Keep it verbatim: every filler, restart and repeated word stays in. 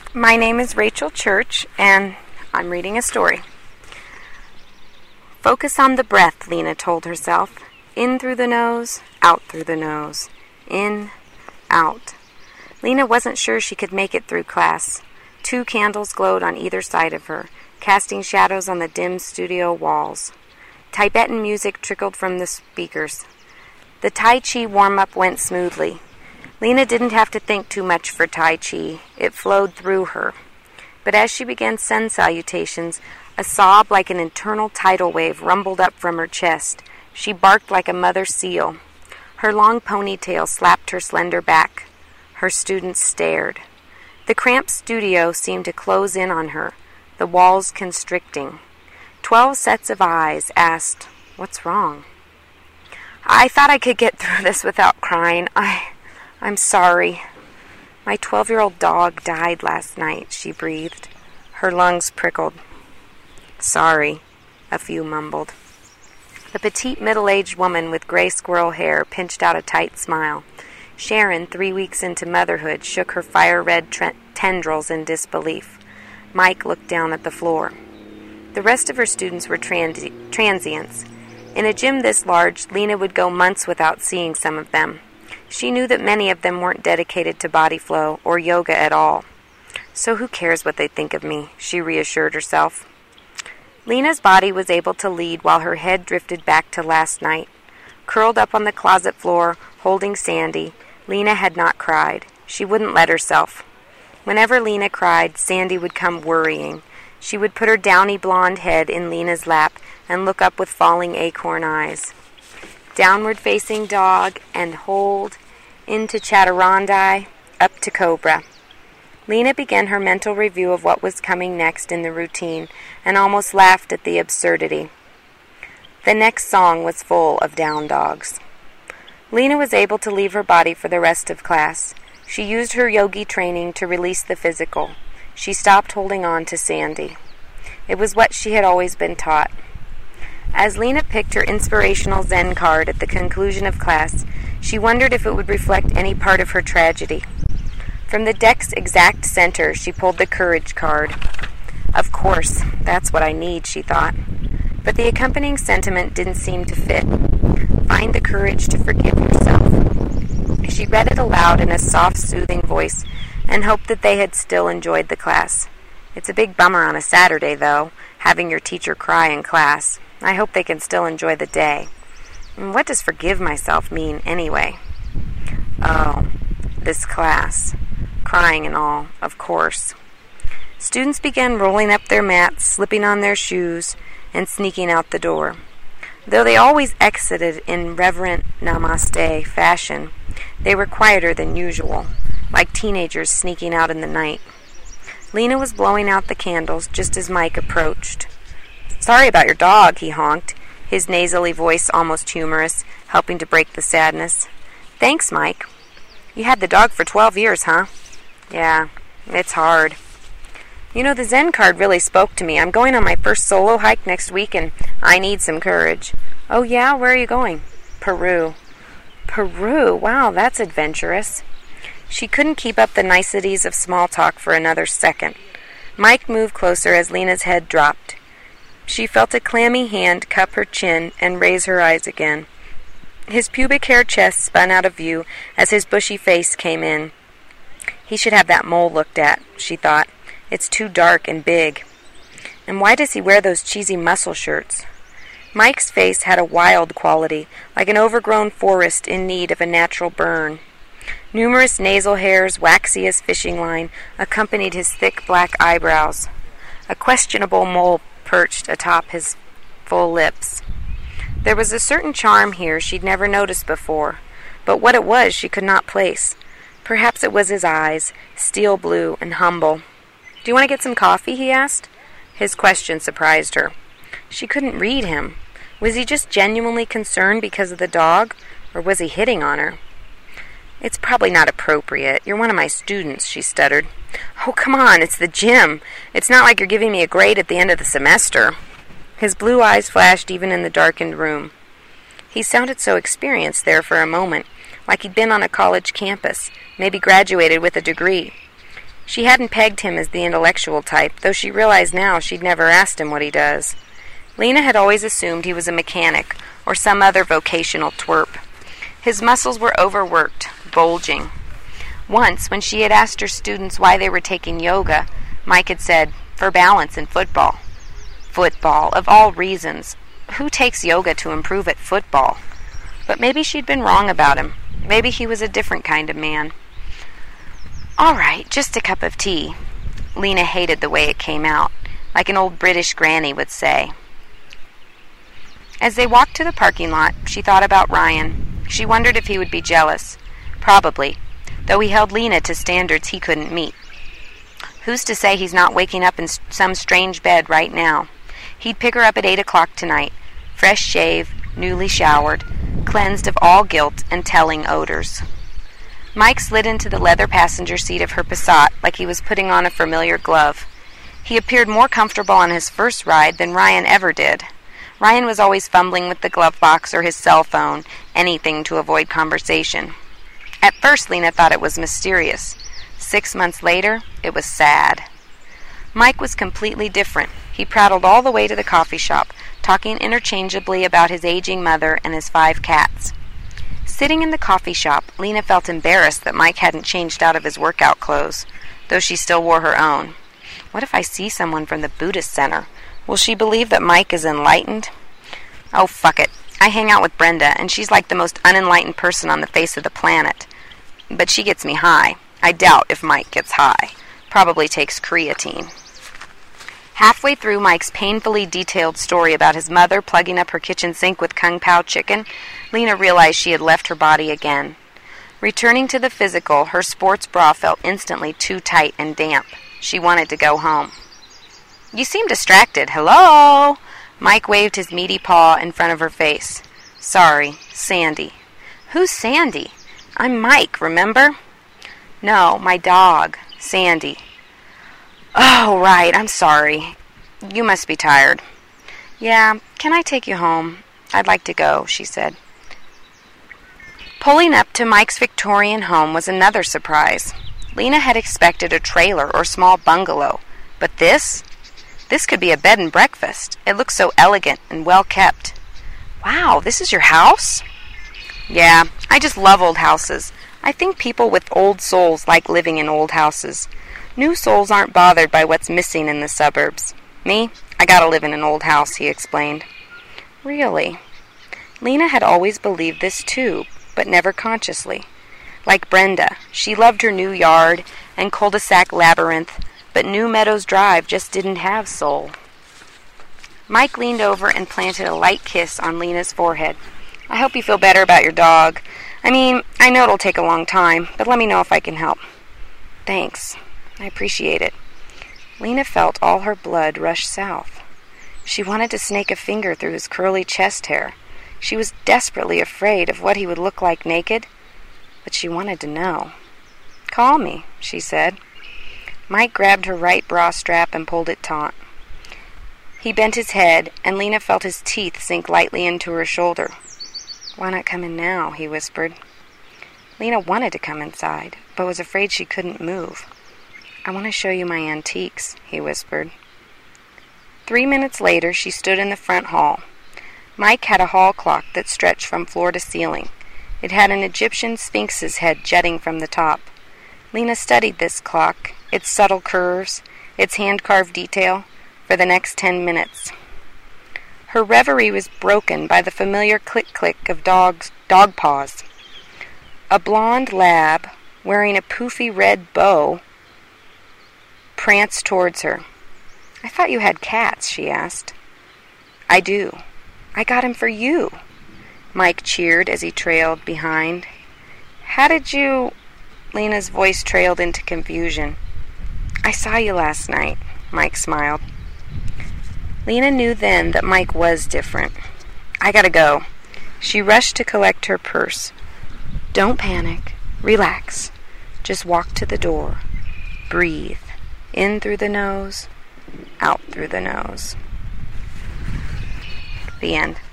My name is Rachel Church, and I'm reading a story. Focus on the breath, Lena told herself. In through the nose, out through the nose. In, out. Lena wasn't sure she could make it through class. Two candles glowed on either side of her, casting shadows on the dim studio walls. Tibetan music trickled from the speakers. The Tai Chi warm-up went smoothly. Lena didn't have to think too much for Tai Chi. It flowed through her. But as she began sun salutations, a sob like an internal tidal wave rumbled up from her chest. She barked like a mother seal. Her long ponytail slapped her slender back. Her students stared. The cramped studio seemed to close in on her, the walls constricting. Twelve sets of eyes asked, "What's wrong?" "I thought I could get through this without crying. I... I'm sorry. My twelve-year-old dog died last night," she breathed. Her lungs prickled. "Sorry," a few mumbled. The petite middle-aged woman with gray squirrel hair pinched out a tight smile. Sharon, three weeks into motherhood, shook her fire-red tre- tendrils in disbelief. Mike looked down at the floor. The rest of her students were transi- transients. In a gym this large, Lena would go months without seeing some of them. She knew that many of them weren't dedicated to body flow or yoga at all. So who cares what they think of me, she reassured herself. Lena's body was able to lead while her head drifted back to last night. Curled up on the closet floor, holding Sandy, Lena had not cried. She wouldn't let herself. Whenever Lena cried, Sandy would come worrying. She would put her downy blonde head in Lena's lap and look up with falling acorn eyes. Downward-facing dog, and hold, into chaturandi, up to cobra. Lena began her mental review of what was coming next in the routine and almost laughed at the absurdity. The next song was full of down dogs. Lena was able to leave her body for the rest of class. She used her yogi training to release the physical. She stopped holding on to Sandy. It was what she had always been taught. As Lena picked her inspirational Zen card at the conclusion of class, she wondered if it would reflect any part of her tragedy. From the deck's exact center, she pulled the courage card. Of course, that's what I need, she thought. But the accompanying sentiment didn't seem to fit. Find the courage to forgive yourself. She read it aloud in a soft, soothing voice and hoped that they had still enjoyed the class. It's a big bummer on a Saturday, though, having your teacher cry in class. I hope they can still enjoy the day. And what does forgive myself mean, anyway? Oh, this class. Crying and all, of course. Students began rolling up their mats, slipping on their shoes, and sneaking out the door. Though they always exited in reverent namaste fashion, they were quieter than usual, like teenagers sneaking out in the night. Lena was blowing out the candles just as Mike approached. "Sorry about your dog," he honked, his nasally voice almost humorous, helping to break the sadness. "Thanks, Mike. You had the dog for twelve years, huh?" "Yeah, it's hard." "You know, the Zen card really spoke to me. I'm going on my first solo hike next week, and I need some courage." "Oh, yeah? Where are you going?" "Peru." "Peru? Wow, that's adventurous." She couldn't keep up the niceties of small talk for another second. Mike moved closer as Lena's head dropped. She felt a clammy hand cup her chin and raise her eyes again. His pubic hair chest spun out of view as his bushy face came in. He should have that mole looked at, she thought. It's too dark and big. And why does he wear those cheesy muscle shirts? Mike's face had a wild quality, like an overgrown forest in need of a natural burn. Numerous nasal hairs, waxy as fishing line, accompanied his thick black eyebrows. A questionable mole perched atop his full lips. There was a certain charm here she'd never noticed before, but what it was she could not place. Perhaps it was his eyes, steel blue and humble. "Do you want to get some coffee?" he asked. His question surprised her. She couldn't read him. Was he just genuinely concerned because of the dog, or was he hitting on her? "It's probably not appropriate. You're one of my students," she stuttered. "Oh, come on, it's the gym. It's not like you're giving me a grade at the end of the semester." His blue eyes flashed even in the darkened room. He sounded so experienced there for a moment, like he'd been on a college campus, maybe graduated with a degree. She hadn't pegged him as the intellectual type, though she realized now she'd never asked him what he does. Lena had always assumed he was a mechanic or some other vocational twerp. His muscles were overworked, bulging. Once, when she had asked her students why they were taking yoga, Mike had said, "For balance and football." Football, of all reasons. Who takes yoga to improve at football? But maybe she'd been wrong about him. Maybe he was a different kind of man. "All right, just a cup of tea." Lena hated the way it came out, like an old British granny would say. As they walked to the parking lot, she thought about Ryan. She wondered if he would be jealous. Probably, though he held Lena to standards he couldn't meet. Who's to say he's not waking up in some strange bed right now? He'd pick her up at eight o'clock tonight, fresh shaved, newly showered, cleansed of all guilt and telling odors. Mike slid into the leather passenger seat of her Passat like he was putting on a familiar glove. He appeared more comfortable on his first ride than Ryan ever did. Ryan was always fumbling with the glove box or his cell phone, anything to avoid conversation. At first, Lena thought it was mysterious. Six months later, it was sad. Mike was completely different. He prattled all the way to the coffee shop, talking interchangeably about his aging mother and his five cats. Sitting in the coffee shop, Lena felt embarrassed that Mike hadn't changed out of his workout clothes, though she still wore her own. What if I see someone from the Buddhist Center? Will she believe that Mike is enlightened? Oh, fuck it. I hang out with Brenda, and she's like the most unenlightened person on the face of the planet. But she gets me high. I doubt if Mike gets high. Probably takes creatine. Halfway through Mike's painfully detailed story about his mother plugging up her kitchen sink with Kung Pao chicken, Lena realized she had left her body again. Returning to the physical, her sports bra felt instantly too tight and damp. She wanted to go home. "You seem distracted. Hello?" Mike waved his meaty paw in front of her face. "Sorry, Sandy." "Who's Sandy?" "I'm Mike, remember?" "No, my dog, Sandy." "Oh, right, I'm sorry. You must be tired." "Yeah, can I take you home? I'd like to go," she said. Pulling up to Mike's Victorian home was another surprise. Lena had expected a trailer or small bungalow, but this? This could be a bed and breakfast. It looked so elegant and well kept. "Wow, this is your house?" "Yeah, I just love old houses. I think people with old souls like living in old houses. New souls aren't bothered by what's missing in the suburbs. Me, I gotta live in an old house," he explained. Really? Lena had always believed this too, but never consciously. Like Brenda, she loved her new yard and cul-de-sac labyrinth, but New Meadows Drive just didn't have soul. Mike leaned over and planted a light kiss on Lena's forehead. "I hope you feel better about your dog. I mean, I know it'll take a long time, but let me know if I can help." "Thanks. I appreciate it." Lena felt all her blood rush south. She wanted to snake a finger through his curly chest hair. She was desperately afraid of what he would look like naked, but she wanted to know. "Call me," she said. Mike grabbed her right bra strap and pulled it taut. He bent his head, and Lena felt his teeth sink lightly into her shoulder. "Why not come in now?" he whispered. Lena wanted to come inside, but was afraid she couldn't move. "I want to show you my antiques," he whispered. Three minutes later, she stood in the front hall. Mike had a hall clock that stretched from floor to ceiling. It had an Egyptian sphinx's head jutting from the top. Lena studied this clock, its subtle curves, its hand-carved detail, for the next ten minutes. Her reverie was broken by the familiar click-click of dogs, dog paws. A blonde lab, wearing a poofy red bow, pranced towards her. "I thought you had cats," she asked. "I do. I got him for you," Mike cheered as he trailed behind. "How did you—" Lena's voice trailed into confusion. "I saw you last night," Mike smiled. Lena knew then that Mike was different. "I gotta go." She rushed to collect her purse. "Don't panic. Relax. Just walk to the door. Breathe. In through the nose, out through the nose." The end.